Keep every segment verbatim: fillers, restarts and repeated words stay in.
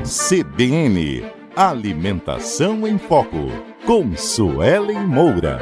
C B N Alimentação em Foco, com Suelen Moura.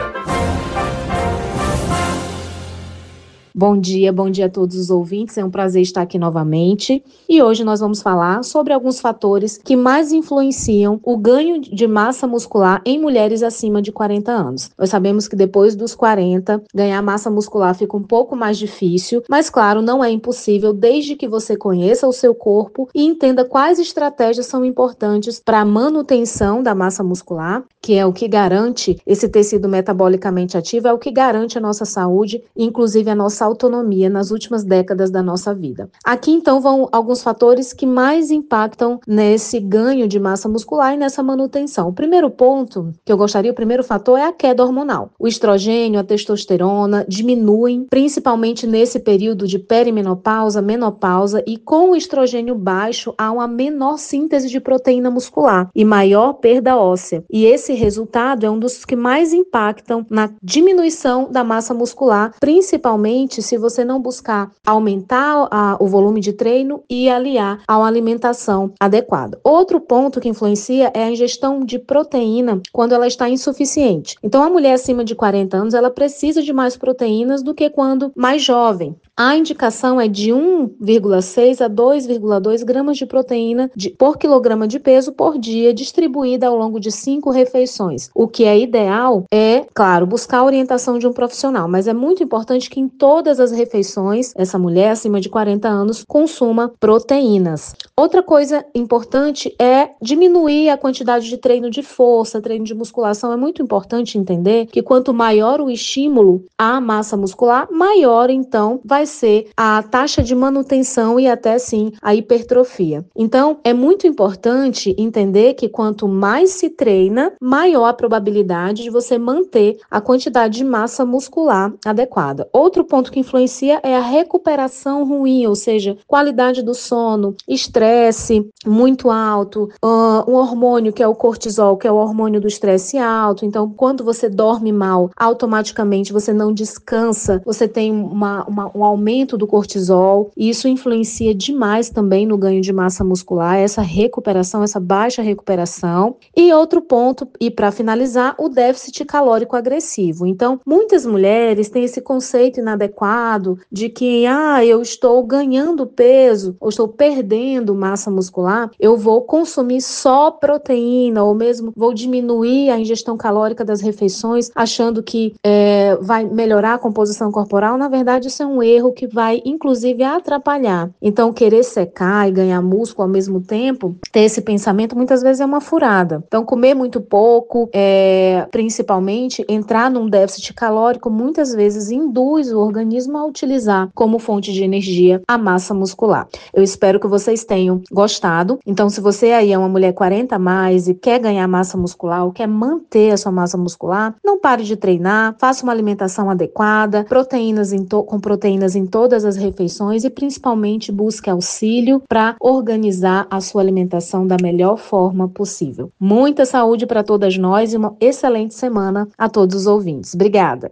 Bom dia, bom dia a todos os ouvintes, é um prazer estar aqui novamente e hoje nós vamos falar sobre alguns fatores que mais influenciam o ganho de massa muscular em mulheres acima de quarenta anos. Nós sabemos que depois dos quarenta, ganhar massa muscular fica um pouco mais difícil, mas claro, não é impossível desde que você conheça o seu corpo e entenda quais estratégias são importantes para a manutenção da massa muscular, que é o que garante esse tecido metabolicamente ativo, é o que garante a nossa saúde, inclusive a nossa autonomia nas últimas décadas da nossa vida. Aqui então vão alguns fatores que mais impactam nesse ganho de massa muscular e nessa manutenção. O primeiro ponto que eu gostaria, o primeiro fator é a queda hormonal. O estrogênio, a testosterona diminuem, principalmente nesse período de perimenopausa, menopausa, e com o estrogênio baixo há uma menor síntese de proteína muscular e maior perda óssea. E esse resultado é um dos que mais impactam na diminuição da massa muscular, principalmente se você não buscar aumentar a, o volume de treino e aliar a uma alimentação adequada. Outro ponto que influencia é a ingestão de proteína quando ela está insuficiente. Então, a mulher acima de quarenta anos, ela precisa de mais proteínas do que quando mais jovem. A indicação é de um vírgula seis a dois vírgula dois gramas de proteína de, por quilograma de peso por dia, distribuída ao longo de cinco refeições. O que é ideal é, claro, buscar a orientação de um profissional, mas é muito importante que em todas as refeições, essa mulher acima de quarenta anos consuma proteínas. Outra coisa importante é diminuir a quantidade de treino de força, treino de musculação. É muito importante entender que quanto maior o estímulo à massa muscular, maior então vai ser a taxa de manutenção e até sim a hipertrofia. Então, é muito importante entender que quanto mais se treina, maior a probabilidade de você manter a quantidade de massa muscular adequada. Outro ponto que influencia é a recuperação ruim, ou seja, qualidade do sono, estresse muito alto, uh, um hormônio que é o cortisol, que é o hormônio do estresse alto. Então, quando você dorme mal, automaticamente você não descansa, você tem uma, uma, um aumento do cortisol, e isso influencia demais também no ganho de massa muscular, essa recuperação, essa baixa recuperação. E outro ponto, e para finalizar, o déficit calórico agressivo. Então, muitas mulheres têm esse conceito inadequado de que, ah, eu estou ganhando peso, ou estou perdendo massa muscular, eu vou consumir só proteína, ou mesmo vou diminuir a ingestão calórica das refeições, achando que é, vai melhorar a composição corporal. Na verdade, isso é um erro que vai, inclusive, atrapalhar. Então, querer secar e ganhar músculo ao mesmo tempo, ter esse pensamento, muitas vezes é uma furada. Então, comer muito pouco, é, principalmente, entrar num déficit calórico, muitas vezes induz o organismo a utilizar como fonte de energia a massa muscular. Eu espero que vocês tenham gostado. Então, se você aí é uma mulher quarenta a mais e quer ganhar massa muscular ou quer manter a sua massa muscular, não pare de treinar, faça uma alimentação adequada, proteínas em to- com proteínas em todas as refeições e principalmente busque auxílio para organizar a sua alimentação da melhor forma possível. Muita saúde para todas nós e uma excelente semana a todos os ouvintes. Obrigada!